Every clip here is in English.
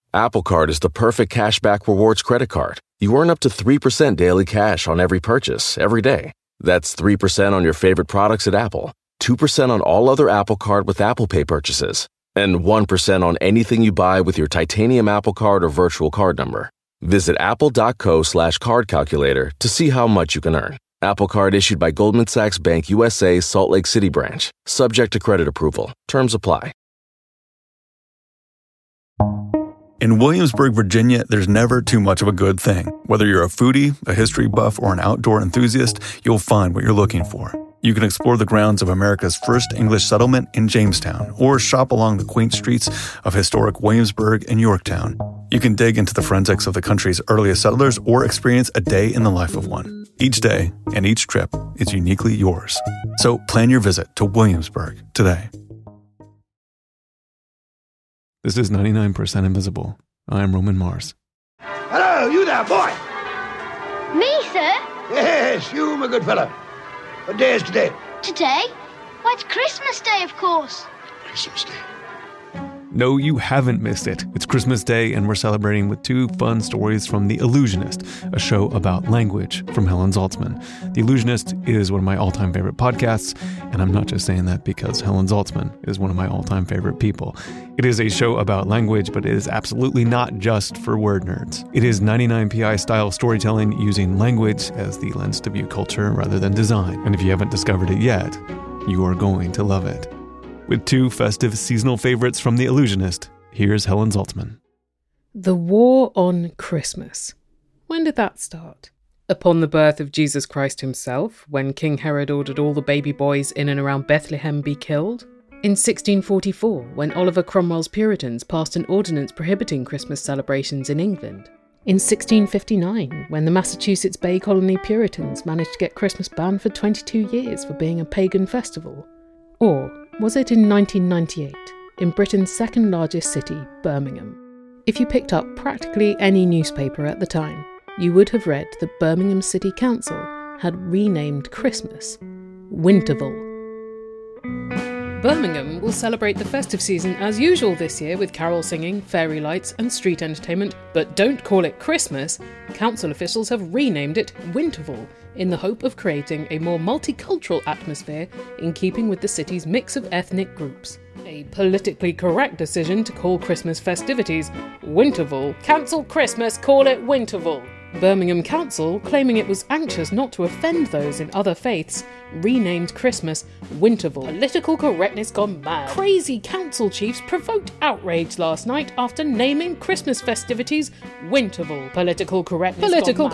Apple Card is the perfect cashback rewards credit card. You earn up to 3% daily cash on every purchase, every day. That's 3% on your favorite products at Apple, 2% on all other Apple Card with Apple Pay purchases, and 1% on anything you buy with your titanium Apple Card or virtual card number. Visit apple.co/card calculator to see how much you can earn. Apple Card issued by Goldman Sachs Bank USA, Salt Lake City branch. Subject to credit approval. Terms apply. In Williamsburg, Virginia, there's never too much of a good thing. Whether you're a foodie, a history buff, or an outdoor enthusiast, you'll find what you're looking for. You can explore the grounds of America's first English settlement in Jamestown, or shop along the quaint streets of historic Williamsburg and Yorktown. You can dig into the forensics of the country's earliest settlers or experience a day in the life of one. Each day and each trip is uniquely yours. So plan your visit to Williamsburg today. This is 99% Invisible. I'm Roman Mars. Hello, you there, boy. Me, sir? Yes, you, my good fellow. What day is today? Today? Why, it's Christmas Day, of course. Christmas Day. No, you haven't missed it. It's Christmas Day, and we're celebrating with two fun stories from The Illusionist, a show about language from Helen Zaltzman. The Illusionist is one of my all-time favorite podcasts, and I'm not just saying that because Helen Zaltzman is one of my all-time favorite people. It is a show about language, but it is absolutely not just for word nerds. It is 99pi-style storytelling using language as the lens to view culture rather than design. And if you haven't discovered it yet, you are going to love it. With two festive seasonal favorites from The Illusionist, here's Helen Zaltzman. The War on Christmas. When did that start? Upon the birth of Jesus Christ himself, when King Herod ordered all the baby boys in and around Bethlehem be killed? In 1644, when Oliver Cromwell's Puritans passed an ordinance prohibiting Christmas celebrations in England? In 1659, when the Massachusetts Bay Colony Puritans managed to get Christmas banned for 22 years for being a pagan festival? Or was it in 1998, in Britain's second largest city, Birmingham? If you picked up practically any newspaper at the time, you would have read that Birmingham City Council had renamed Christmas Winterval. Birmingham will celebrate the festive season as usual this year with carol singing, fairy lights and street entertainment, but don't call it Christmas. Council officials have renamed it Winterval in the hope of creating a more multicultural atmosphere in keeping with the city's mix of ethnic groups. A politically correct decision to call Christmas festivities Winterval. Cancel Christmas, call it Winterval. Birmingham Council, claiming it was anxious not to offend those in other faiths, renamed Christmas Winterval. Political correctness gone mad. Crazy council chiefs provoked outrage last night after naming Christmas festivities Winterval. Political correctness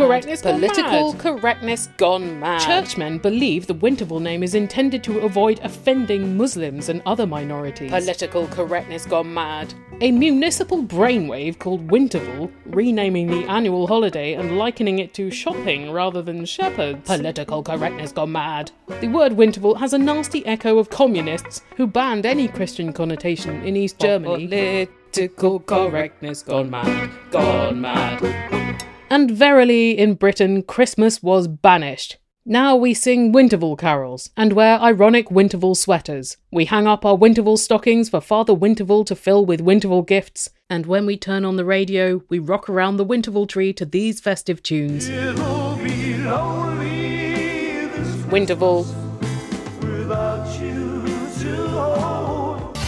gone mad. Churchmen believe the Winterval name is intended to avoid offending Muslims and other minorities. Political correctness gone mad. A municipal brainwave called Winterval, renaming the annual holiday and likening it to shopping rather than shepherds. Political correctness gone mad. The word Winterval has a nasty echo of communists who banned any Christian connotation in East Germany. Political correctness gone mad, gone mad. And verily, in Britain, Christmas was banished. Now we sing Winterval carols and wear ironic Winterval sweaters. We hang up our Winterval stockings for Father Winterval to fill with Winterval gifts. And when we turn on the radio, we rock around the Winterval tree to these festive tunes. It'll be lonely this Winterval. Without you to hold.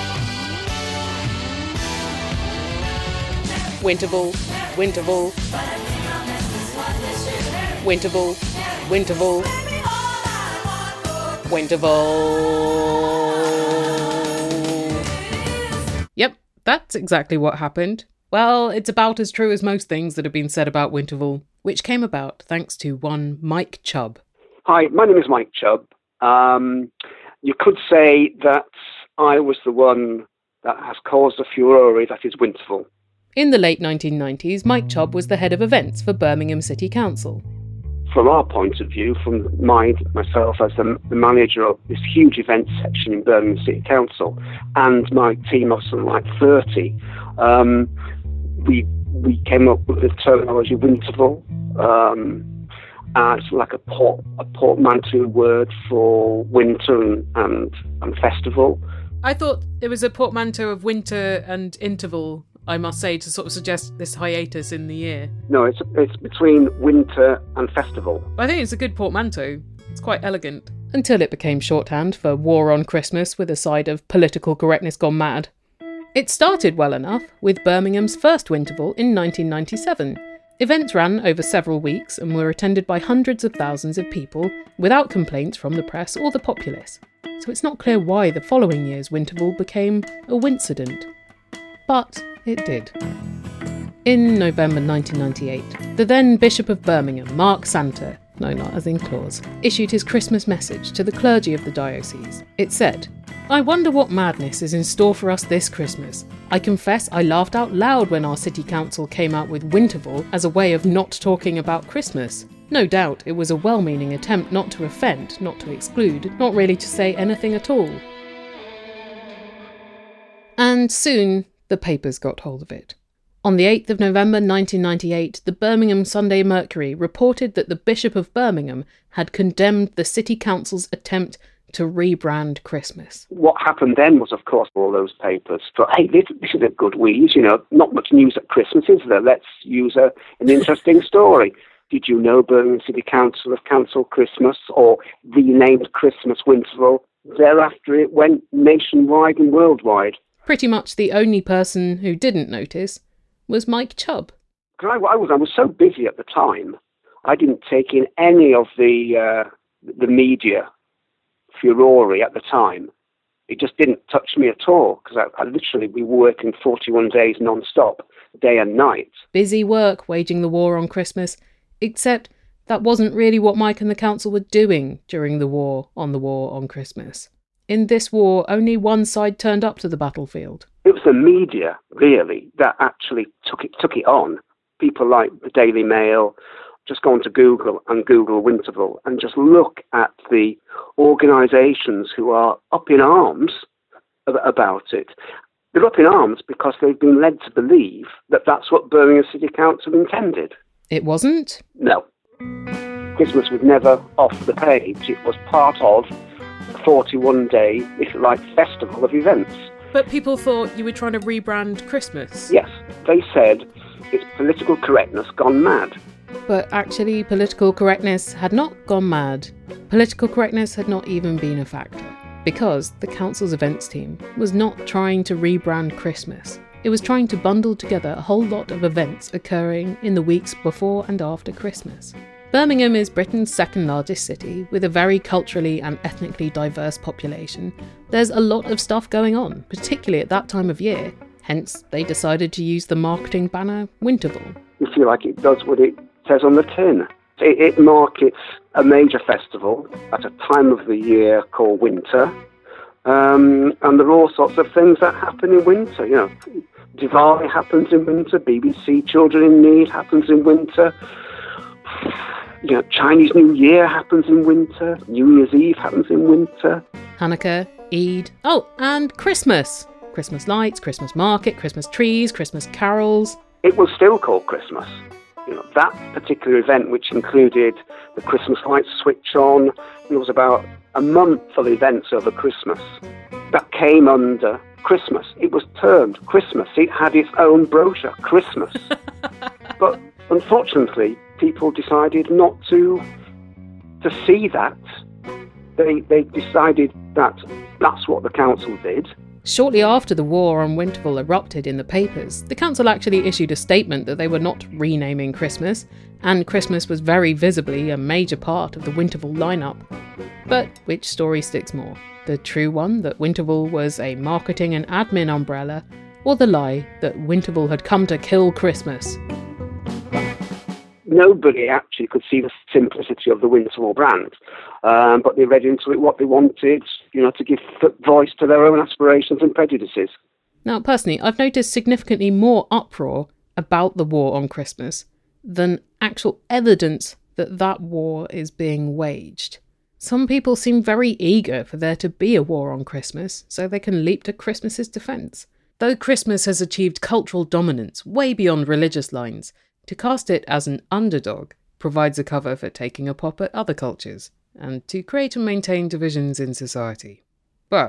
Winterval, Winterval. Winterval, Winterval, Winterval. Yep, that's exactly what happened. Well, it's about as true as most things that have been said about Winterval, which came about thanks to one Mike Chubb. Hi, my name is Mike Chubb. You could say that I was the one that has caused the furore that is Winterval. In the late 1990s, Mike Chubb was the head of events for Birmingham City Council. From our point of view, from myself as the manager of this huge event section in Birmingham City Council, and my team of something like 30, we came up with the terminology Winterval. It's like a portmanteau word for winter and festival. I thought it was a portmanteau of winter and interval. I must say, to sort of suggest this hiatus in the year. No, it's between winter and festival. I think it's a good portmanteau. It's quite elegant. Until it became shorthand for War on Christmas with a side of political correctness gone mad. It started well enough with Birmingham's first Winterval in 1997. Events ran over several weeks and were attended by hundreds of thousands of people without complaints from the press or the populace. So it's not clear why the following year's Winterval became a wincident. But it did. In November 1998, the then Bishop of Birmingham, Mark Santer, no, not as in Claus, issued his Christmas message to the clergy of the diocese. It said, "I wonder what madness is in store for us this Christmas. I confess I laughed out loud when our city council came out with Winterval as a way of not talking about Christmas. No doubt it was a well-meaning attempt not to offend, not to exclude, not really to say anything at all." And soon the papers got hold of it. On the 8th of November 1998, the Birmingham Sunday Mercury reported that the Bishop of Birmingham had condemned the City Council's attempt to rebrand Christmas. What happened then was, of course, all those papers thought, hey, this is a good wheeze, not much news at Christmas, is there? Let's use an interesting story. Did you know Birmingham City Council have cancelled Christmas or renamed Christmas Winterval? Thereafter it went nationwide and worldwide. Pretty much the only person who didn't notice was Mike Chubb. I was so busy at the time, I didn't take in any of the media furore at the time. It just didn't touch me at all, because I literally, we were working 41 days non-stop, day and night. Busy work waging the war on Christmas, except that wasn't really what Mike and the council were doing during the war on Christmas. In this war, only one side turned up to the battlefield. It was the media, really, that actually took it on. People like the Daily Mail, just go onto Google and Google Winterval and just look at the organisations who are up in arms about it. They're up in arms because they've been led to believe that that's what Birmingham City Council intended. It wasn't? No. Christmas was never off the page. It was part of a 41-day, if you like, festival of events. But people thought you were trying to rebrand Christmas. Yes, they said it's political correctness gone mad. But actually, political correctness had not gone mad. Political correctness had not even been a factor. Because the council's events team was not trying to rebrand Christmas. It was trying to bundle together a whole lot of events occurring in the weeks before and after Christmas. Birmingham is Britain's second largest city, with a very culturally and ethnically diverse population. There's a lot of stuff going on, particularly at that time of year. Hence, they decided to use the marketing banner Winterval. You feel like it does what it says on the tin. It markets a major festival at a time of the year called winter. And there are all sorts of things that happen in winter. Diwali happens in winter, BBC Children in Need happens in winter. Chinese New Year happens in winter. New Year's Eve happens in winter. Hanukkah, Eid. Oh, and Christmas. Christmas lights, Christmas market, Christmas trees, Christmas carols. It was still called Christmas. That particular event, which included the Christmas lights switch on, there was about a month of events over Christmas that came under Christmas. It was termed Christmas. It had its own brochure, Christmas. But unfortunately, people decided not to see that. They decided that that's what the council did. Shortly after the war on Winterval erupted in the papers, the council actually issued a statement that they were not renaming Christmas, and Christmas was very visibly a major part of the Winterval lineup. But which story sticks more? The true one that Winterval was a marketing and admin umbrella, or the lie that Winterval had come to kill Christmas? Nobody actually could see the simplicity of the Winterval brand, but they read into it what they wanted, to give voice to their own aspirations and prejudices. Now, personally, I've noticed significantly more uproar about the war on Christmas than actual evidence that that war is being waged. Some people seem very eager for there to be a war on Christmas, so they can leap to Christmas's defence. Though Christmas has achieved cultural dominance way beyond religious lines, to cast it as an underdog provides a cover for taking a pop at other cultures, and to create and maintain divisions in society. But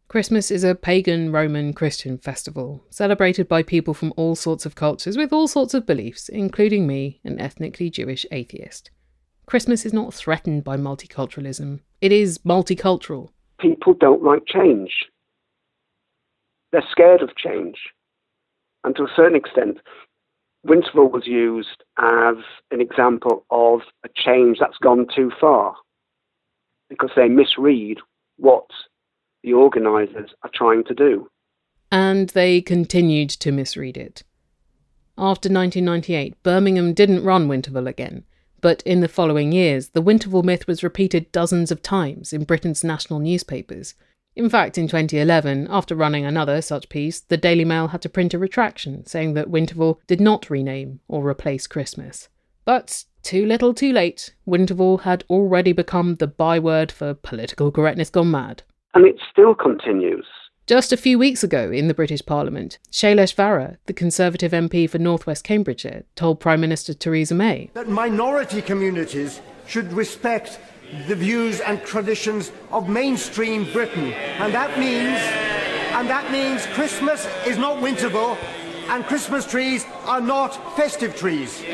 Christmas is a pagan Roman Christian festival, celebrated by people from all sorts of cultures with all sorts of beliefs, including me, an ethnically Jewish atheist. Christmas is not threatened by multiculturalism. It is multicultural. People don't like change. They're scared of change. And to a certain extent, Winterval was used as an example of a change that's gone too far, because they misread what the organisers are trying to do. And they continued to misread it. After 1998, Birmingham didn't run Winterval again, but in the following years, the Winterval myth was repeated dozens of times in Britain's national newspapers. In fact, in 2011, after running another such piece, the Daily Mail had to print a retraction saying that Winterval did not rename or replace Christmas. But too little too late, Winterval had already become the byword for political correctness gone mad. And it still continues. Just a few weeks ago in the British Parliament, Shailesh Vara, the Conservative MP for North West Cambridgeshire, told Prime Minister Theresa May that minority communities should respect the views and traditions of mainstream Britain. And that means Christmas is not Winterval and Christmas trees are not festive trees.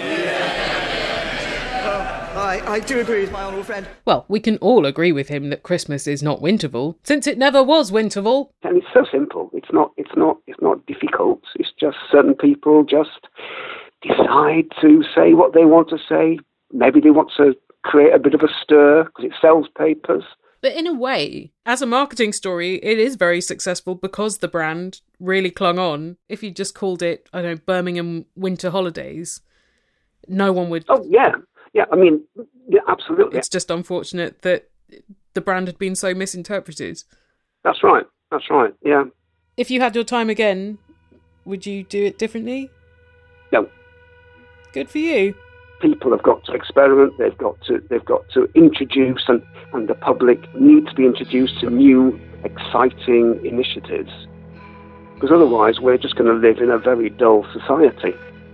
I do agree with my honourable friend. Well, we can all agree with him that Christmas is not Winterval, since it never was Winterval. And it's so simple. It's not difficult. It's just certain people just decide to say what they want to say. Maybe they want to create a bit of a stir because it sells papers. But in a way, as a marketing story, it is very successful because the brand really clung on. If you just called it, I don't know, Birmingham Winter Holidays, no one would... Oh, yeah. Yeah, I mean, yeah, absolutely. It's just unfortunate that the brand had been so misinterpreted. That's right, yeah. If you had your time again, would you do it differently? No. Good for you. People have got to experiment, they've got to introduce, and the public need to be introduced to new, exciting initiatives. Because otherwise we're just going to live in a very dull society.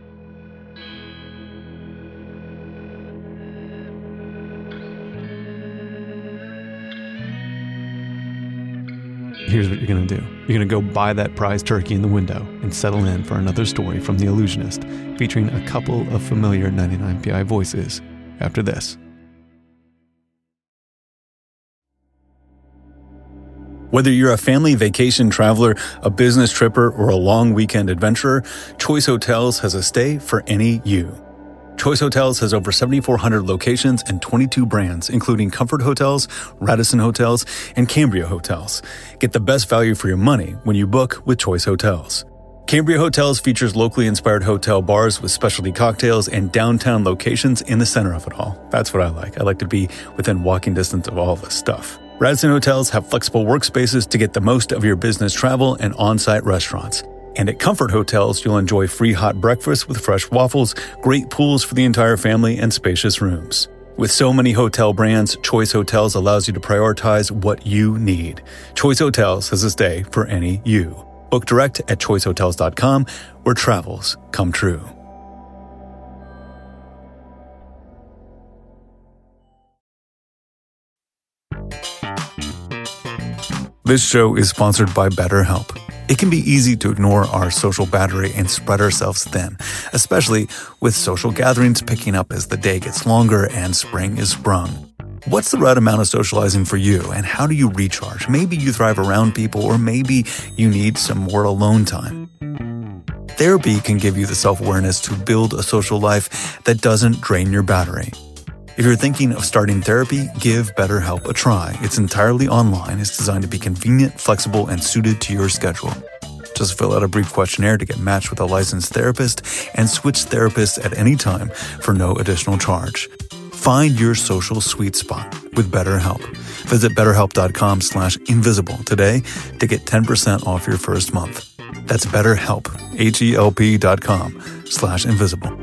Here's what you're going to do. You're going to go buy that prize turkey in the window and settle in for another story from The Illusionist, featuring a couple of familiar 99PI voices after this. Whether you're a family vacation traveler, a business tripper, or a long weekend adventurer, Choice Hotels has a stay for any you. Choice Hotels has over 7,400 locations and 22 brands, including Comfort Hotels, Radisson Hotels, and Cambria Hotels. Get the best value for your money when you book with Choice Hotels. Cambria Hotels features locally inspired hotel bars with specialty cocktails and downtown locations in the center of it all. That's what I like. I like to be within walking distance of all this stuff. Radisson Hotels have flexible workspaces to get the most of your business travel and on-site restaurants. And at Comfort Hotels, you'll enjoy free hot breakfast with fresh waffles, great pools for the entire family, and spacious rooms. With so many hotel brands, Choice Hotels allows you to prioritize what you need. Choice Hotels has a stay for any you. Book direct at choicehotels.com, where travels come true. This show is sponsored by BetterHelp. It can be easy to ignore our social battery and spread ourselves thin, especially with social gatherings picking up as the day gets longer and spring is sprung. What's the right amount of socializing for you, and how do you recharge? Maybe you thrive around people, or maybe you need some more alone time. Therapy can give you the self-awareness to build a social life that doesn't drain your battery. If you're thinking of starting therapy, give BetterHelp a try. It's entirely online. It's designed to be convenient, flexible, and suited to your schedule. Just fill out a brief questionnaire to get matched with a licensed therapist and switch therapists at any time for no additional charge. Find your social sweet spot with BetterHelp. Visit BetterHelp.com /invisible today to get 10% off your first month. That's BetterHelp, HELP.com /invisible.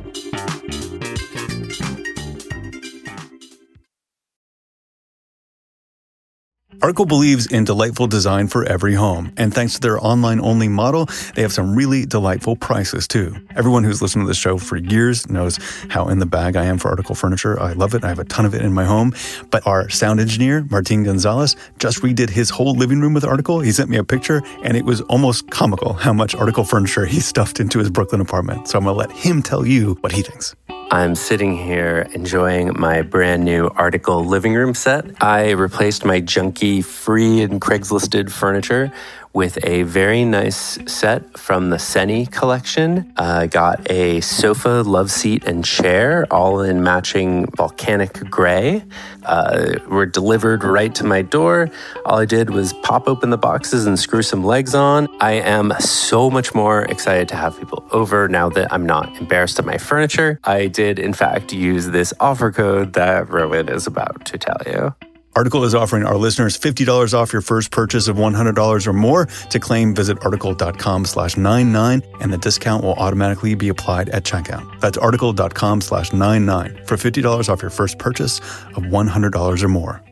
Article believes in delightful design for every home, and thanks to their online-only model, they have some really delightful prices too. Everyone who's listened to this show for years knows how in the bag I am for Article furniture. I love it. I have a ton of it in my home. But our sound engineer, Martin Gonzalez, just redid his whole living room with Article. He sent me a picture, and it was almost comical how much Article furniture he stuffed into his Brooklyn apartment. So I'm going to let him tell you what he thinks. I'm sitting here enjoying my brand new Article living room set. I replaced my junky, free and Craigslisted furniture with a very nice set from the Seni collection. Got a sofa, love seat, and chair, all in matching volcanic gray. Were delivered right to my door. All I did was pop open the boxes and screw some legs on. I am so much more excited to have people over now that I'm not embarrassed of my furniture. I did, in fact, use this offer code that Rowan is about to tell you. Article is offering our listeners $50 off your first purchase of $100 or more. To claim, visit article.com/99, and the discount will automatically be applied at checkout. That's article.com/99 for $50 off your first purchase of $100 or more.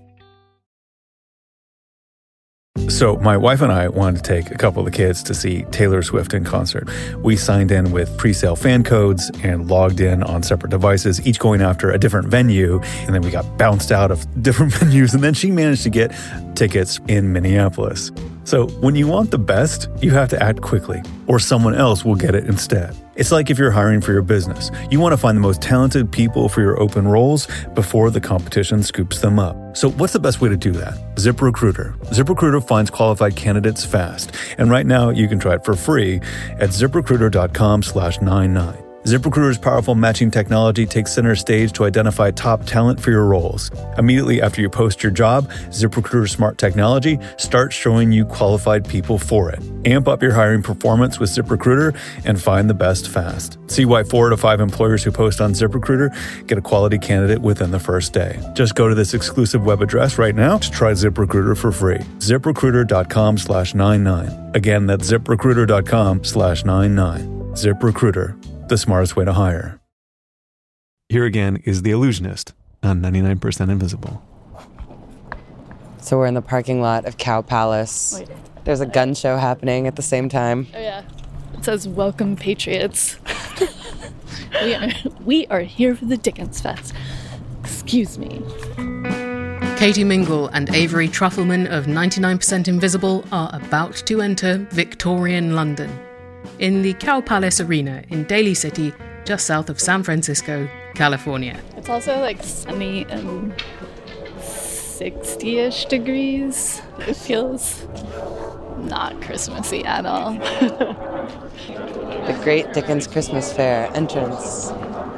So my wife and I wanted to take a couple of the kids to see Taylor Swift in concert. We signed in with pre-sale fan codes and logged in on separate devices, each going after a different venue. And then we got bounced out of different venues. And then she managed to get tickets in Minneapolis. So when you want the best, you have to act quickly, or someone else will get it instead. It's like if you're hiring for your business. You want to find the most talented people for your open roles before the competition scoops them up. So what's the best way to do that? ZipRecruiter. ZipRecruiter finds qualified candidates fast. And right now you can try it for free at ZipRecruiter.com/99. ZipRecruiter's powerful matching technology takes center stage to identify top talent for your roles. Immediately after you post your job, ZipRecruiter's smart technology starts showing you qualified people for it. Amp up your hiring performance with ZipRecruiter and find the best fast. See why 4 to 5 employers who post on ZipRecruiter get a quality candidate within the first day. Just go to this exclusive web address right now to try ZipRecruiter for free. ZipRecruiter.com/99. Again, that's ZipRecruiter.com/99. ZipRecruiter. The smartest way to hire. Here again is The Illusionist on 99% Invisible. So we're in the parking lot of Cow Palace. Wait. There's a gun show happening at the same time. Oh yeah. It says, "Welcome, Patriots." we are here for the Dickens Fest. Excuse me. Katie Mingle and Avery Trufelman of 99% Invisible are about to enter Victorian London in the Cow Palace Arena in Daly City, just south of San Francisco, California. It's also like sunny and 60-ish degrees. It feels not Christmassy at all. The Great Dickens Christmas Fair entrance.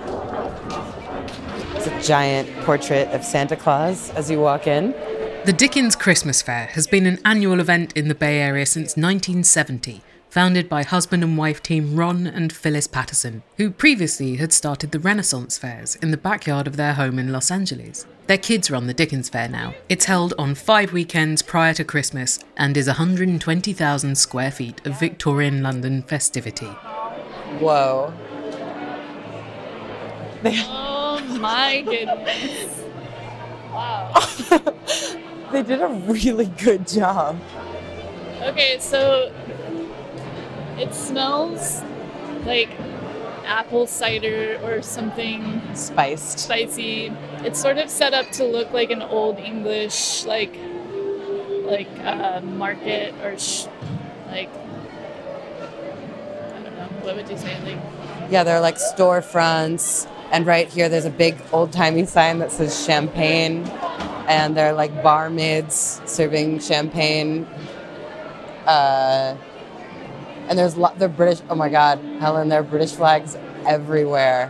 It's a giant portrait of Santa Claus as you walk in. The Dickens Christmas Fair has been an annual event in the Bay Area since 1970, founded by husband and wife team Ron and Phyllis Patterson, who previously had started the Renaissance fairs in the backyard of their home in Los Angeles. Their kids run the Dickens Fair now. It's held on 5 weekends prior to Christmas and is 120,000 square feet of Victorian London festivity. Whoa. Oh my goodness. Wow. They did a really good job. Okay, so it smells like apple cider or something spicy. It's sort of set up to look like an old English like market or like, I don't know, what would you say? Like, yeah, they're like storefronts, and right here there's a big old-timey sign that says champagne, and they're like barmaids serving champagne. And they're British, oh my God, Helen, there are British flags everywhere,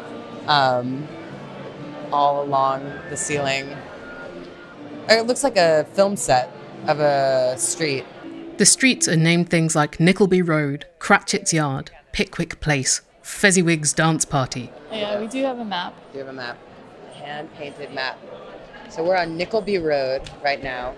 all along the ceiling. It looks like a film set of a street. The streets are named things like Nickleby Road, Cratchit's Yard, Pickwick Place, Fezziwig's Dance Party. Yeah, we do have a map. We have a map, hand-painted map. So we're on Nickleby Road right now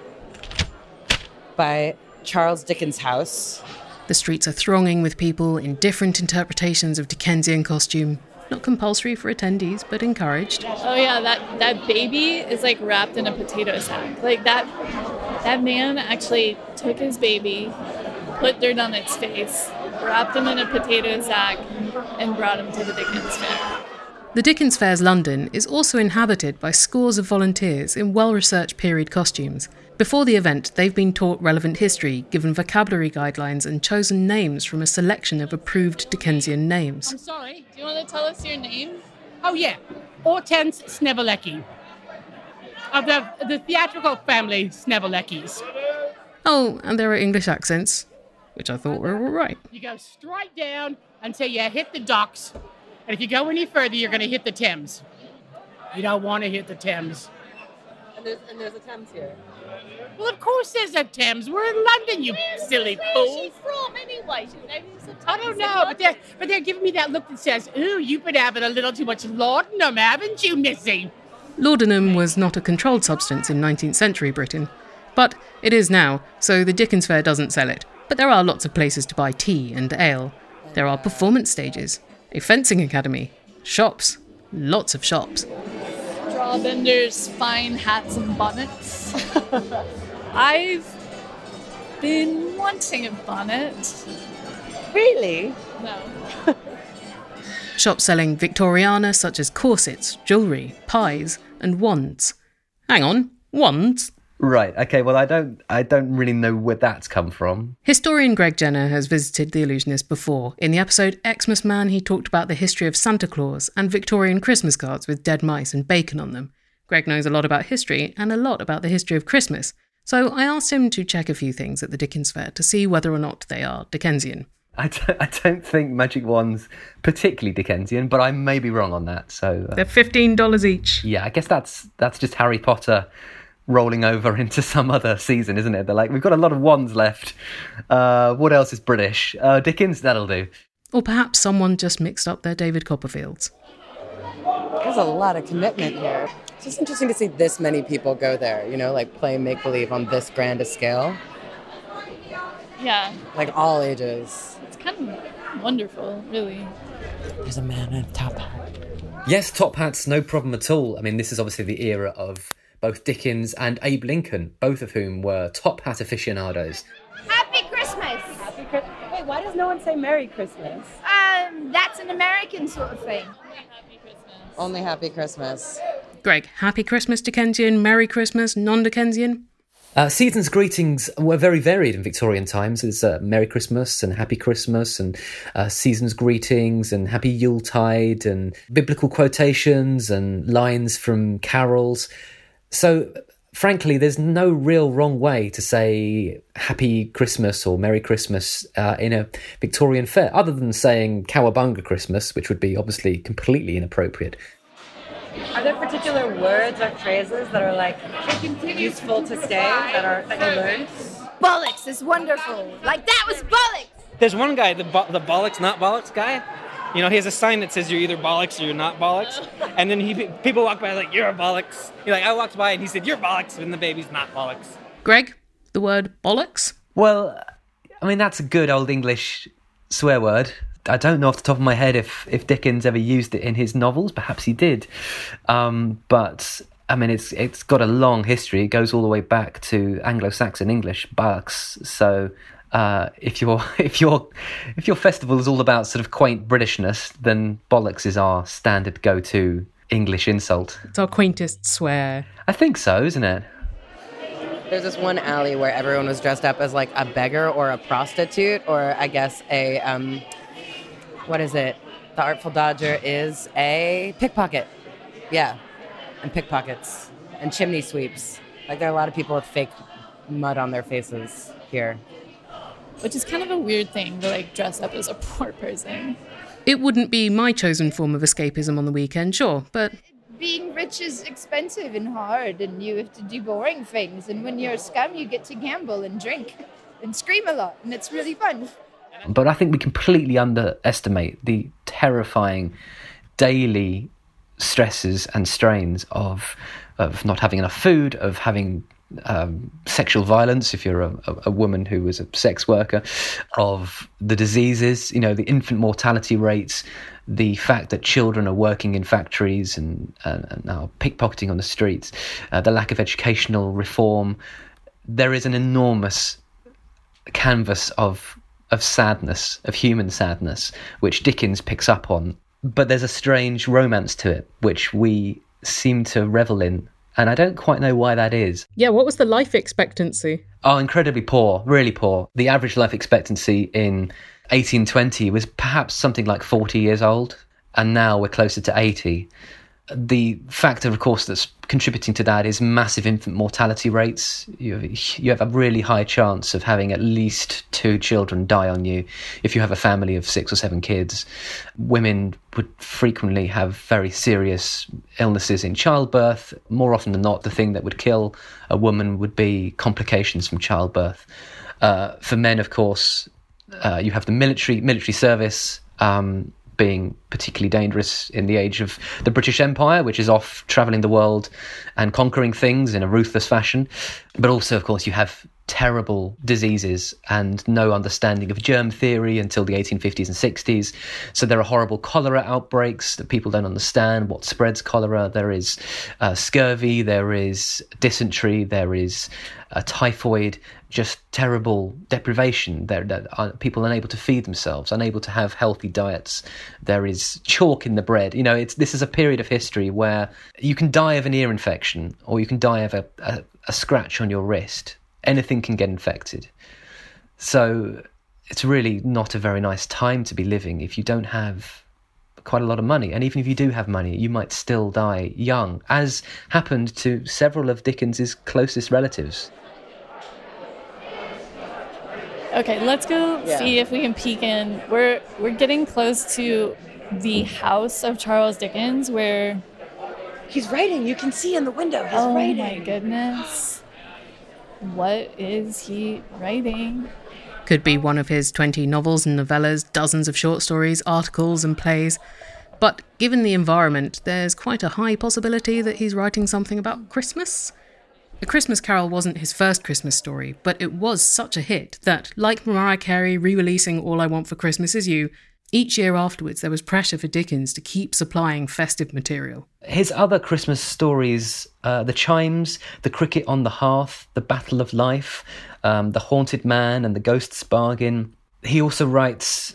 by Charles Dickens' house. The streets are thronging with people in different interpretations of Dickensian costume. Not compulsory for attendees, but encouraged. Oh yeah, that baby is like wrapped in a potato sack. Like that That man actually took his baby, put dirt on its face, wrapped him in a potato sack, and brought him to the Dickens Fair. The Dickens Fair's London is also inhabited by scores of volunteers in well-researched period costumes. Before the event, they've been taught relevant history, given vocabulary guidelines and chosen names from a selection of approved Dickensian names. I'm sorry. Do you want to tell us your name? Oh, yeah. Hortense Snevelecki. Of the theatrical family Sneveleckis. Oh, and there are English accents, which I thought were all right. You go straight down until you hit the docks. And if you go any further, you're going to hit the Thames. You don't want to hit the Thames. And there's a Thames here. Well, of course there's a Thames. We're in London, you silly fool. Where's she from anyway? I don't know, but they're giving me that look that says, ooh, you've been having a little too much laudanum, haven't you, Missy? Laudanum was not a controlled substance in 19th century Britain, but it is now, so the Dickens Fair doesn't sell it. But there are lots of places to buy tea and ale. There are performance stages, a fencing academy, shops, lots of shops. Straw vendors, fine hats and bonnets. I've been wanting a bonnet. Really? No. Shops selling Victoriana such as corsets, jewellery, pies and wands. Hang on, wands? Right, okay, well I don't really know where that's come from. Historian Greg Jenner has visited The Illusionist before. In the episode Xmas Man, he talked about the history of Santa Claus and Victorian Christmas cards with dead mice and bacon on them. Greg knows a lot about history and a lot about the history of Christmas, so I asked him to check a few things at the Dickens Fair to see whether or not they are Dickensian. I don't think magic wands particularly Dickensian, but I may be wrong on that. So they're $15 each. Yeah, I guess that's just Harry Potter rolling over into some other season, isn't it? They're like, we've got a lot of wands left. What else is British? Dickens, that'll do. Or perhaps someone just mixed up their David Copperfields. There's a lot of commitment here. It's just interesting to see this many people go there, like play make-believe on this grand a scale. Yeah. Like all ages. It's kind of wonderful, really. There's a man in a top hat. Yes, top hats, no problem at all. I mean, this is obviously the era of both Dickens and Abe Lincoln, both of whom were top hat aficionados. Happy Christmas! Happy Christmas. Wait, why does no one say Merry Christmas? That's an American sort of thing. Only Happy Christmas. Greg, Happy Christmas Dickensian, Merry Christmas, non-Dickensian? Season's greetings were very varied in Victorian times. There's Merry Christmas and Happy Christmas and season's greetings and Happy Yuletide and biblical quotations and lines from carols. So, frankly, there's no real wrong way to say Happy Christmas or Merry Christmas in a Victorian fair, other than saying Cowabunga Christmas, which would be obviously completely inappropriate. Are there particular words or phrases that are useful to say that you learned? Bollocks is wonderful. Like that was bollocks. There's one guy, the bollocks, not bollocks guy. He has a sign that says you're either bollocks or you're not bollocks. And then people walk by like, you're a bollocks. I walked by and he said, you're bollocks, and the baby's not bollocks. Greg, the word bollocks? Well, I mean, that's a good old English swear word. I don't know off the top of my head if Dickens ever used it in his novels. Perhaps he did. But, I mean, it's got a long history. It goes all the way back to Anglo-Saxon English, bucks. So if your festival is all about sort of quaint Britishness, then bollocks is our standard go-to English insult. It's our quaintest swear. I think so, isn't it? There's this one alley where everyone was dressed up as like a beggar or a prostitute, or I guess a... what is it? The Artful Dodger is a pickpocket. Yeah, and pickpockets and chimney sweeps. Like there are a lot of people with fake mud on their faces here. Which is kind of a weird thing to dress up as a poor person. It wouldn't be my chosen form of escapism on the weekend, sure, but... Being rich is expensive and hard, and you have to do boring things. And when you're a scum, you get to gamble and drink and scream a lot, and it's really fun. But I think we completely underestimate the terrifying daily stresses and strains of not having enough food, of having sexual violence if you're a woman who was a sex worker, of the diseases, the infant mortality rates, the fact that children are working in factories and now pickpocketing on the streets, the lack of educational reform, there is an enormous canvas of sadness, of human sadness, which Dickens picks up on. But there's a strange romance to it, which we seem to revel in. And I don't quite know why that is. Yeah, what was the life expectancy? Oh, incredibly poor, really poor. The average life expectancy in 1820 was perhaps something like 40 years old, and now we're closer to 80. The factor, of course, that's contributing to that is massive infant mortality rates. You have a really high chance of having at least 2 children die on you if you have a family of 6 or 7 kids. Women would frequently have very serious illnesses in childbirth. More often than not, the thing that would kill a woman would be complications from childbirth. For men, of course, you have the military service, being particularly dangerous in the age of the British Empire, which is off travelling the world and conquering things in a ruthless fashion. But also, of course, you have terrible diseases and no understanding of germ theory until the 1850s and 60s. So there are horrible cholera outbreaks that people don't understand what spreads cholera. There is scurvy, there is dysentery, there is typhoid, just terrible deprivation. People unable to feed themselves, unable to have healthy diets. There is chalk in the bread. This is a period of history where you can die of an ear infection or you can die of a scratch on your wrist. Anything can get infected. So it's really not a very nice time to be living if you don't have quite a lot of money. And even if you do have money, you might still die young, as happened to several of Dickens's closest relatives. Okay, let's go see if we can peek in. We're getting close to the house of Charles Dickens, where he's writing. You can see in the window. He's writing. Oh my goodness. What is he writing? Could be one of his 20 novels and novellas, dozens of short stories, articles and plays. But given the environment, there's quite a high possibility that he's writing something about Christmas. A Christmas Carol wasn't his first Christmas story, but it was such a hit that, like Mariah Carey re-releasing All I Want for Christmas Is You, each year afterwards there was pressure for Dickens to keep supplying festive material. His other Christmas stories, The Chimes, The Cricket on the Hearth, The Battle of Life, The Haunted Man and The Ghost's Bargain. He also writes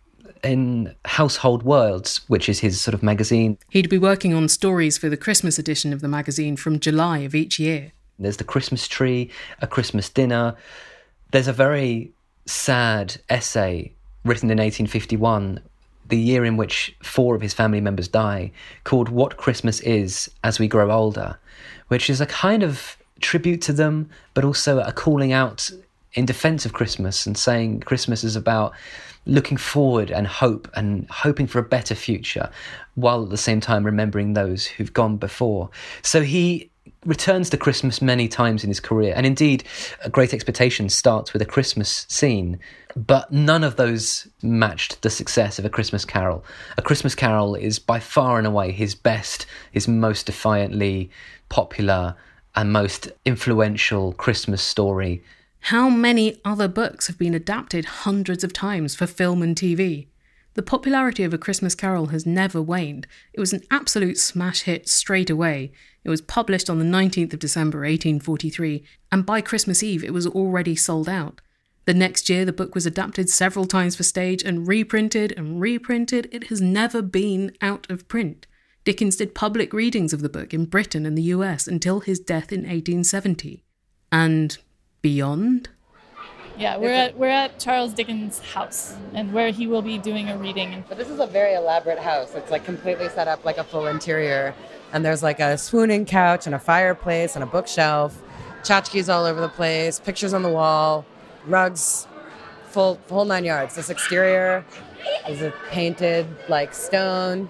in Household Words, which is his sort of magazine. He'd be working on stories for the Christmas edition of the magazine from July of each year. There's The Christmas Tree, A Christmas Dinner. There's a very sad essay written in 1851, the year in which 4 of his family members die, called What Christmas Is As We Grow Older, which is a kind of tribute to them, but also a calling out in defence of Christmas and saying Christmas is about looking forward and hope and hoping for a better future, while at the same time remembering those who've gone before. So he returns to Christmas many times in his career, and indeed Great Expectations starts with a Christmas scene, but none of those matched the success of A Christmas Carol. A Christmas Carol is by far and away his best, his most defiantly popular and most influential Christmas story. How many other books have been adapted hundreds of times for film and TV? The popularity of A Christmas Carol has never waned. It was an absolute smash hit straight away. It was published on the 19th of December 1843, and by Christmas Eve it was already sold out. The next year the book was adapted several times for stage and reprinted and reprinted. It has never been out of print. Dickens did public readings of the book in Britain and the US until his death in 1870. And beyond? Yeah, we're at Charles Dickens' house, and where he will be doing a reading. But this is a very elaborate house. It's like completely set up like a full interior, and there's like a swooning couch and a fireplace and a bookshelf, tchotchkes all over the place, pictures on the wall, rugs, full 9 yards. This exterior is a painted like stone.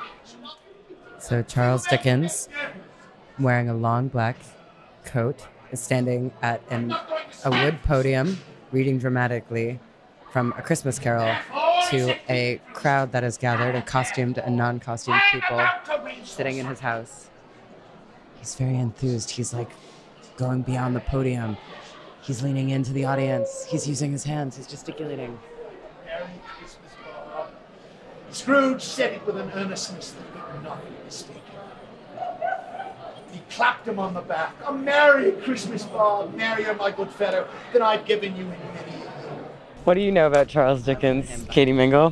So Charles Dickens, wearing a long black coat, is standing at a wood podium, reading dramatically from A Christmas Carol to a crowd that is gathered of costumed and non-costumed people sitting in his house. He's very enthused. He's like going beyond the podium. He's leaning into the audience. He's using his hands. He's gesticulating. Merry Christmas, Bob. Scrooge said it with an earnestness that could not be mistaken. He clapped him on the back. A Merry Christmas, Bob. Merrier, my good fellow, than I've given you in many years. What do you know about Charles Dickens, Katie Mingle?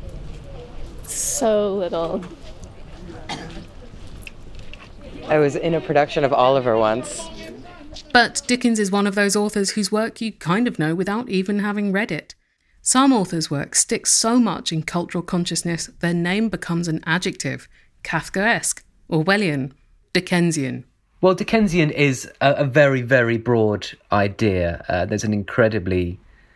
So little. I was in a production of Oliver once. But Dickens is one of those authors whose work you kind of know without even having read it. Some authors' work sticks so much in cultural consciousness their name becomes an adjective. Kafkaesque, Orwellian, Dickensian. Well, Dickensian is a very, very broad idea. There's an incredibly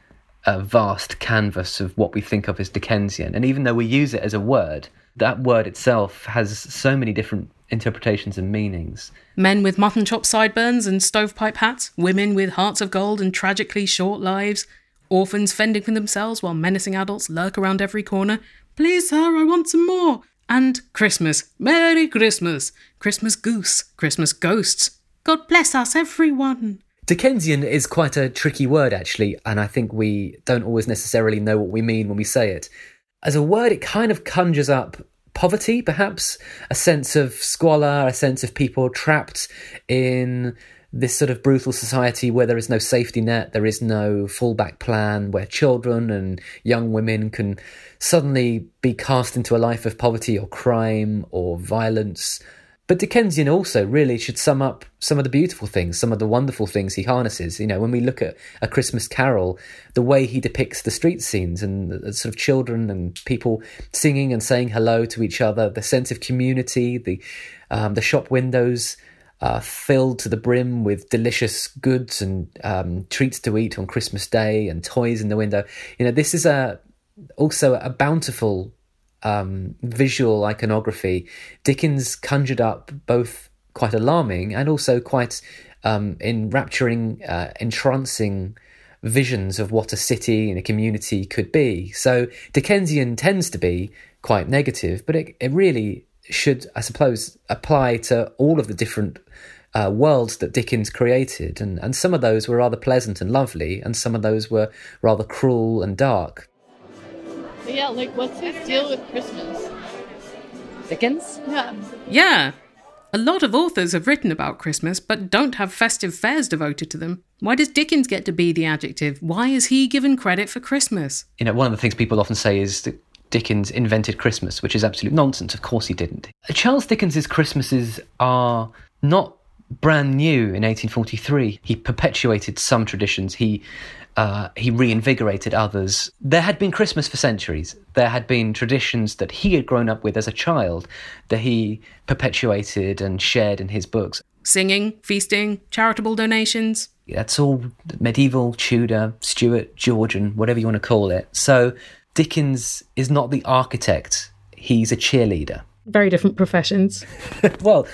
vast canvas of what we think of as Dickensian. And even though we use it as a word, that word itself has so many different interpretations and meanings. Men with mutton chop sideburns and stovepipe hats, women with hearts of gold and tragically short lives, orphans fending for themselves while menacing adults lurk around every corner. Please, sir, I want some more. And Christmas. Merry Christmas. Christmas goose. Christmas ghosts. God bless us, everyone. Dickensian is quite a tricky word, actually, and I think we don't always necessarily know what we mean when we say it. As a word, it kind of conjures up poverty, perhaps, a sense of squalor, a sense of people trapped in this sort of brutal society where there is no safety net, there is no fallback plan, where children and young women can suddenly be cast into a life of poverty or crime or violence. But Dickensian also really should sum up some of the beautiful things, some of the wonderful things he harnesses. You know, when we look at A Christmas Carol, the way he depicts the street scenes and the sort of children and people singing and saying hello to each other, the sense of community, the shop windows filled to the brim with delicious goods and treats to eat on Christmas Day and toys in the window. You know, this is also a bountiful visual iconography. Dickens conjured up both quite alarming and also quite enrapturing, entrancing visions of what a city and a community could be. So Dickensian tends to be quite negative, but it really should, I suppose, apply to all of the different worlds that Dickens created. And some of those were rather pleasant and lovely, and some of those were rather cruel and dark. Yeah, like, what's his deal with Christmas? Dickens? Yeah. A lot of authors have written about Christmas, but don't have festive fairs devoted to them. Why does Dickens get to be the adjective? Why is he given credit for Christmas? You know, one of the things people often say is that Dickens invented Christmas, which is absolute nonsense. Of course he didn't. Charles Dickens's Christmases are not brand new in 1843. He perpetuated some traditions. He reinvigorated others. There had been Christmas for centuries. There had been traditions that he had grown up with as a child that he perpetuated and shared in his books. Singing, feasting, charitable donations. That's all medieval, Tudor, Stuart, Georgian, whatever you want to call it. So Dickens is not the architect. He's a cheerleader. Very different professions. Well,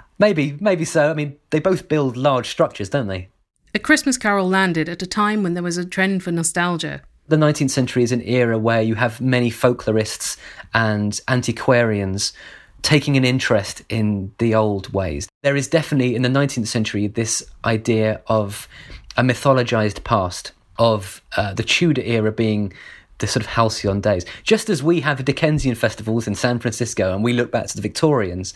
maybe so. I mean, they both build large structures, don't they? A Christmas Carol landed at a time when there was a trend for nostalgia. The 19th century is an era where you have many folklorists and antiquarians taking an interest in the old ways. There is definitely, in the 19th century, this idea of a mythologized past, of the Tudor era being the sort of halcyon days. Just as we have Dickensian festivals in San Francisco and we look back to the Victorians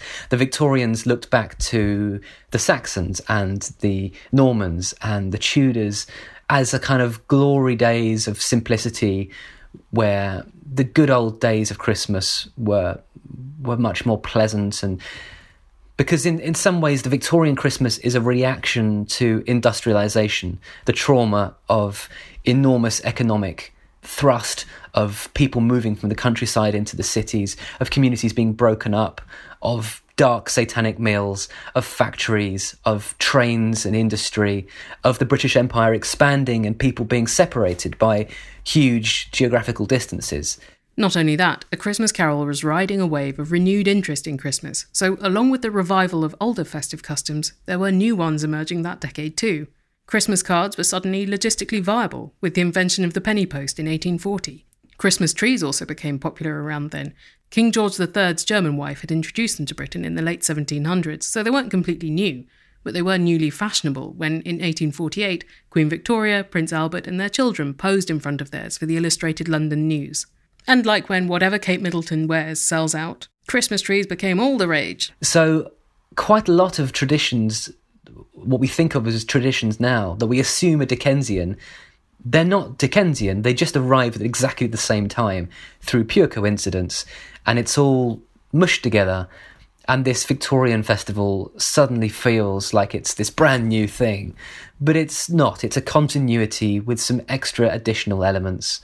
looked back to the Saxons and the Normans and the Tudors as a kind of glory days of simplicity where the good old days of Christmas were much more pleasant. And because in some ways the Victorian Christmas is a reaction to industrialization, the trauma of enormous economic thrust, of people moving from the countryside into the cities, of communities being broken up, of dark satanic mills, of factories, of trains and industry, of the British Empire expanding and people being separated by huge geographical distances. Not only that, A Christmas Carol was riding a wave of renewed interest in Christmas, so along with the revival of older festive customs, there were new ones emerging that decade too. Christmas cards were suddenly logistically viable with the invention of the penny post in 1840. Christmas trees also became popular around then. King George III's German wife had introduced them to Britain in the late 1700s, so they weren't completely new, but they were newly fashionable when, in 1848, Queen Victoria, Prince Albert and their children posed in front of theirs for the Illustrated London News. And like when whatever Kate Middleton wears sells out, Christmas trees became all the rage. So quite a lot of traditions, what we think of as traditions now, that we assume are Dickensian, they're not Dickensian. They just arrive at exactly the same time through pure coincidence, and it's all mushed together. And this Victorian festival suddenly feels like it's this brand new thing. But it's not. It's a continuity with some extra additional elements.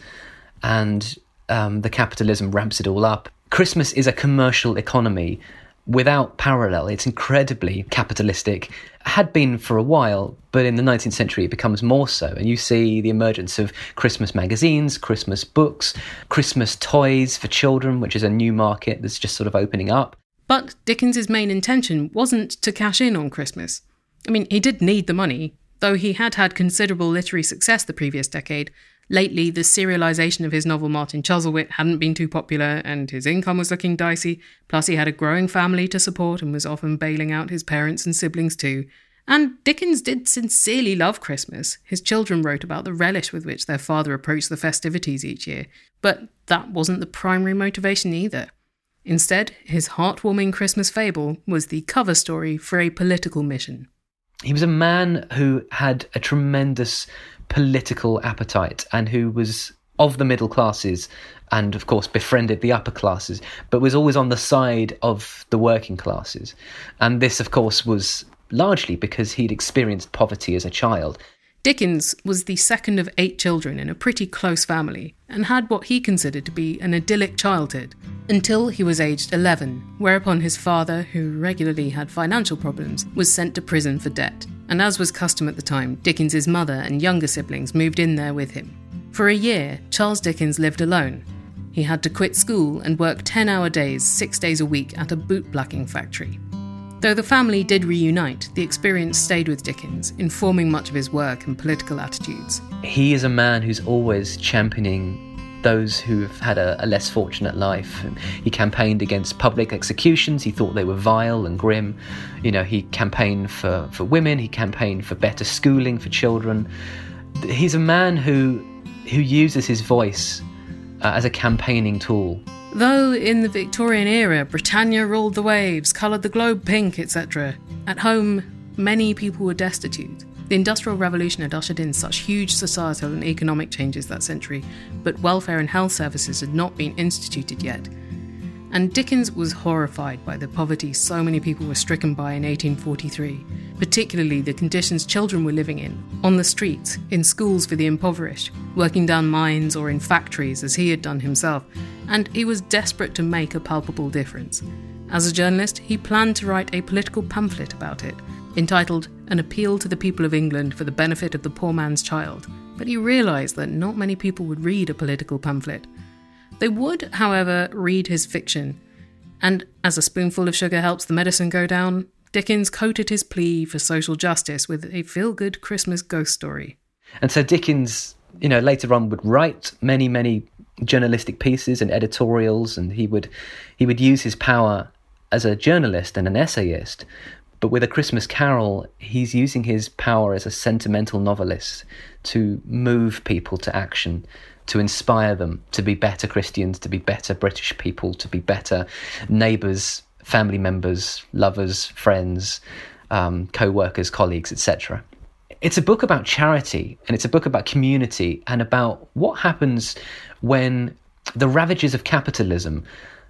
And the capitalism ramps it all up. Christmas is a commercial economy without parallel. It's incredibly capitalistic. Had been for a while, but in the 19th century it becomes more so. And you see the emergence of Christmas magazines, Christmas books, Christmas toys for children, which is a new market that's just sort of opening up. But Dickens's main intention wasn't to cash in on Christmas. I mean, he did need the money, though he had had considerable literary success the previous decade. Lately, the serialisation of his novel Martin Chuzzlewit hadn't been too popular, and his income was looking dicey, plus he had a growing family to support and was often bailing out his parents and siblings too. And Dickens did sincerely love Christmas. His children wrote about the relish with which their father approached the festivities each year, but that wasn't the primary motivation either. Instead, his heartwarming Christmas fable was the cover story for a political mission. He was a man who had a tremendous political appetite and who was of the middle classes and, of course, befriended the upper classes, but was always on the side of the working classes. And this, of course, was largely because he'd experienced poverty as a child. Dickens was the second of 8 children in a pretty close family and had what he considered to be an idyllic childhood until he was aged 11, whereupon his father, who regularly had financial problems, was sent to prison for debt. And as was custom at the time, Dickens's mother and younger siblings moved in there with him. For a year, Charles Dickens lived alone. He had to quit school and work 10-hour days, 6 days a week at a boot-blacking factory. Though the family did reunite, the experience stayed with Dickens, informing much of his work and political attitudes. He is a man who's always championing those who've had a less fortunate life. He campaigned against public executions. He thought they were vile and grim. He campaigned for women. He campaigned for better schooling for children. He's a man who uses his voice as a campaigning tool. Though in the Victorian era, Britannia ruled the waves, coloured the globe pink, etc., at home, many people were destitute. The Industrial Revolution had ushered in such huge societal and economic changes that century, but welfare and health services had not been instituted yet. And Dickens was horrified by the poverty so many people were stricken by in 1843, particularly the conditions children were living in, on the streets, in schools for the impoverished, working down mines or in factories as he had done himself, and he was desperate to make a palpable difference. As a journalist, he planned to write a political pamphlet about it, entitled An Appeal to the People of England for the Benefit of the Poor Man's Child, but he realised that not many people would read a political pamphlet. They would, however, read his fiction, and as a spoonful of sugar helps the medicine go down, Dickens coated his plea for social justice with a feel-good Christmas ghost story. And so Dickens, later on would write many, many journalistic pieces and editorials, and he would use his power as a journalist and an essayist. But with A Christmas Carol, he's using his power as a sentimental novelist to move people to action, to inspire them to be better Christians, to be better British people, to be better neighbours, family members, lovers, friends, co-workers, colleagues, etc. It's a book about charity, and it's a book about community, and about what happens when the ravages of capitalism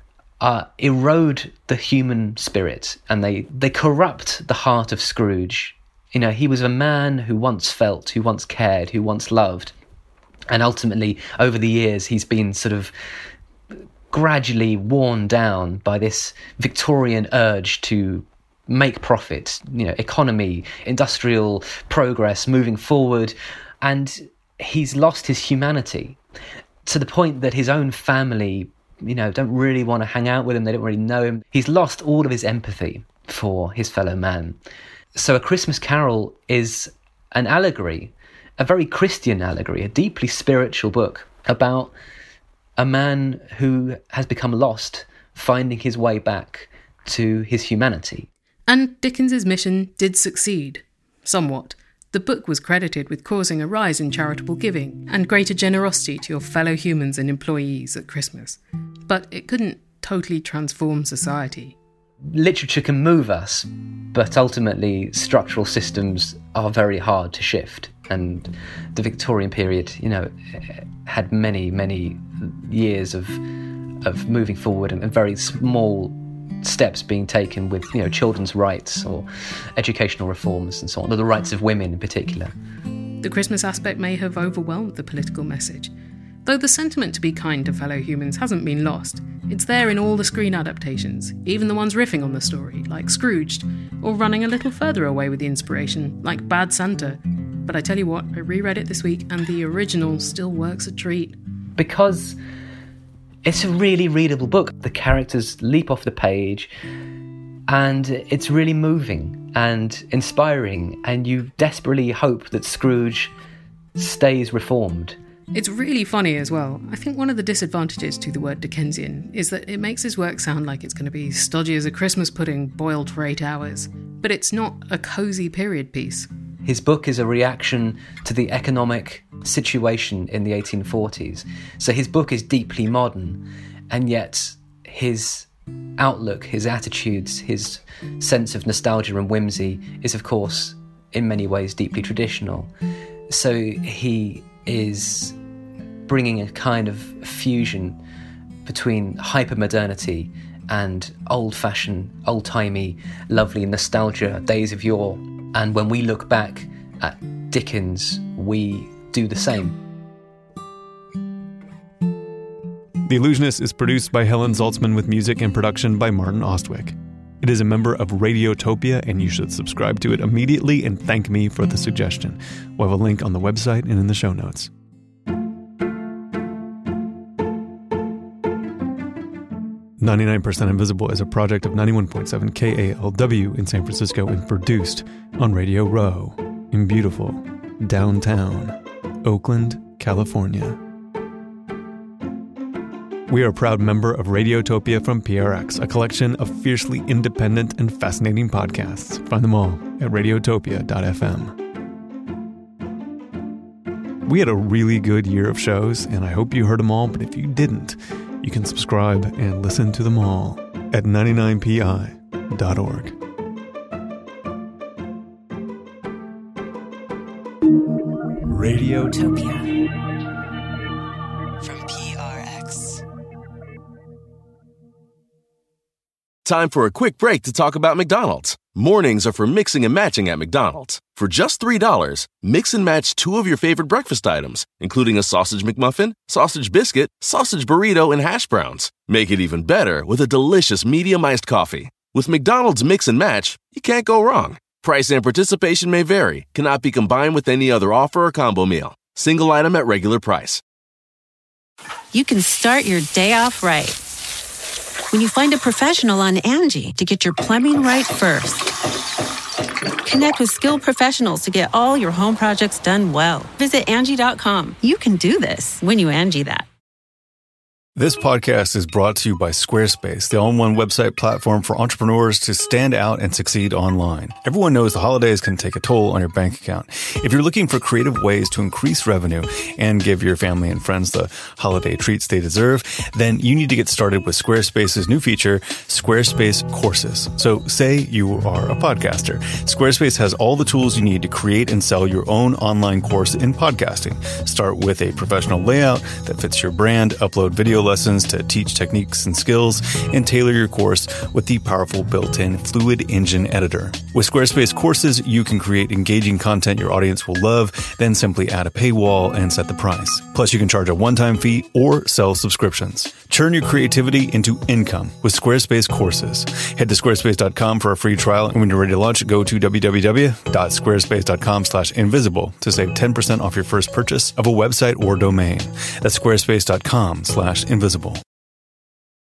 erode the human spirit, and they corrupt the heart of Scrooge. He was a man who once felt, who once cared, who once loved. And ultimately, over the years, he's been sort of gradually worn down by this Victorian urge to make profit, economy, industrial progress, moving forward. And he's lost his humanity to the point that his own family, don't really want to hang out with him. They don't really know him. He's lost all of his empathy for his fellow man. So A Christmas Carol is an allegory, a very Christian allegory, a deeply spiritual book about a man who has become lost, finding his way back to his humanity. And Dickens's mission did succeed, somewhat. The book was credited with causing a rise in charitable giving and greater generosity to your fellow humans and employees at Christmas. But it couldn't totally transform society. literature can move us, but ultimately structural systems are very hard to shift. And the Victorian period, you know, had many, many years of moving forward and very small steps being taken with, you know, children's rights or educational reforms and so on, or the rights of women in particular. The Christmas aspect may have overwhelmed the political message, though the sentiment to be kind to fellow humans hasn't been lost. It's there in all the screen adaptations, even the ones riffing on the story, like Scrooged, or running a little further away with the inspiration, like Bad Santa. But I tell you what, I reread it this week and the original still works a treat. Because it's a really readable book. The characters leap off the page and it's really moving and inspiring, and you desperately hope that Scrooge stays reformed. It's really funny as well. I think one of the disadvantages to the word Dickensian is that it makes his work sound like it's going to be stodgy as a Christmas pudding boiled for 8 hours. But it's not a cosy period piece. His book is a reaction to the economic situation in the 1840s. So his book is deeply modern, and yet his outlook, his attitudes, his sense of nostalgia and whimsy is, of course, in many ways deeply traditional. So he is bringing a kind of fusion between hypermodernity and old-fashioned, old-timey, lovely nostalgia, days of yore. And when we look back at Dickens, we do the same. The Illusionist is produced by Helen Zaltzman with music and production by Martin Ostwick. It is a member of Radiotopia, and you should subscribe to it immediately and thank me for the suggestion. We'll have a link on the website and in the show notes. "99% Invisible" is a project of 91.7 KALW in San Francisco and produced on Radio Row in beautiful downtown Oakland, California. We are a proud member of Radiotopia from PRX, a collection of fiercely independent and fascinating podcasts. Find them all at radiotopia.fm. We had a really good year of shows, and I hope you heard them all, but if you didn't, you can subscribe and listen to them all at 99pi.org. Radiotopia. Time for a quick break to talk about McDonald's. Mornings are for mixing and matching at McDonald's. For just $3, mix and match 2 of your favorite breakfast items, including a sausage McMuffin, sausage biscuit, sausage burrito, and hash browns. Make it even better with a delicious medium iced coffee. With McDonald's Mix and Match, you can't go wrong. Price and participation may vary, cannot be combined with any other offer or combo meal. Single item at regular price. You can start your day off right when you find a professional on Angie to get your plumbing right first. Connect with skilled professionals to get all your home projects done well. Visit Angie.com. You can do this when you Angie that. This podcast is brought to you by Squarespace, the all-in-one website platform for entrepreneurs to stand out and succeed online. Everyone knows the holidays can take a toll on your bank account. If you're looking for creative ways to increase revenue and give your family and friends the holiday treats they deserve, then you need to get started with Squarespace's new feature, Squarespace Courses. So say you are a podcaster. Squarespace has all the tools you need to create and sell your own online course in podcasting. Start with a professional layout that fits your brand, upload video lessons to teach techniques and skills, and tailor your course with the powerful built-in Fluid Engine editor. With Squarespace Courses, you can create engaging content your audience will love, then simply add a paywall and set the price. Plus, you can charge a one-time fee or sell subscriptions. Turn your creativity into income with Squarespace Courses. Head to squarespace.com for a free trial, and when you're ready to launch, go to www.squarespace.com/invisible to save 10% off your first purchase of a website or domain. That's squarespace.com/invisible.